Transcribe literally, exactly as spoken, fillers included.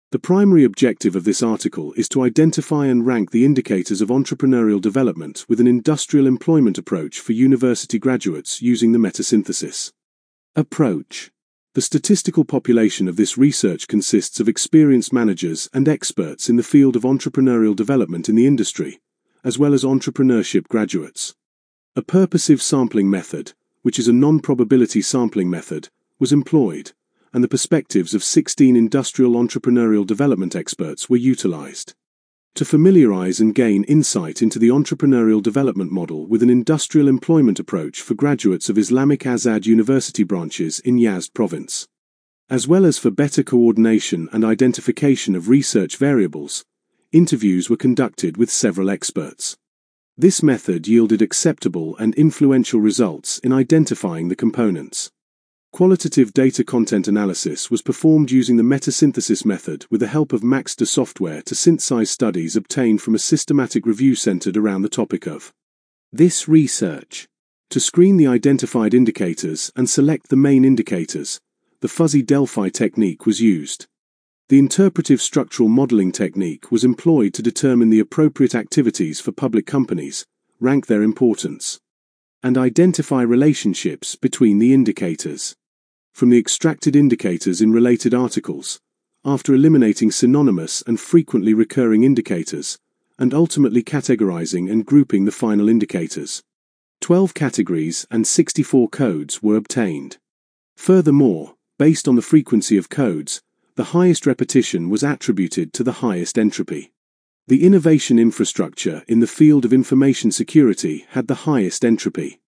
The primary objective of this article is to identify and rank the indicators of entrepreneurial development with an industrial employment approach for university graduates using the metasynthesis approach. The statistical population of this research consists of experienced managers and experts in the field of entrepreneurial development in the industry, as well as entrepreneurship graduates. A purposive sampling method, which is a non-probability sampling method, was employed, and the perspectives of sixteen industrial entrepreneurial development experts were utilized to familiarize and gain insight into the entrepreneurial development model with an industrial employment approach for graduates of Islamic Azad University branches in Yazd province. As well as for better coordination and identification of research variables, interviews were conducted with several experts. This method yielded acceptable and influential results in identifying the components. Qualitative data content analysis was performed using the metasynthesis method with the help of Maxter software to synthesize studies obtained from a systematic review centered around the topic of this research. To screen the identified indicators and select the main indicators, the fuzzy Delphi technique was used. The interpretive structural modeling technique was employed to determine the appropriate activities for public companies, rank their importance, and identify relationships between the indicators. From the extracted indicators in related articles, after eliminating synonymous and frequently recurring indicators, and ultimately categorizing and grouping the final indicators, twelve categories and sixty-four codes were obtained. Furthermore, based on the frequency of codes, the highest repetition was attributed to the highest entropy. The innovation infrastructure in the field of information security had the highest entropy.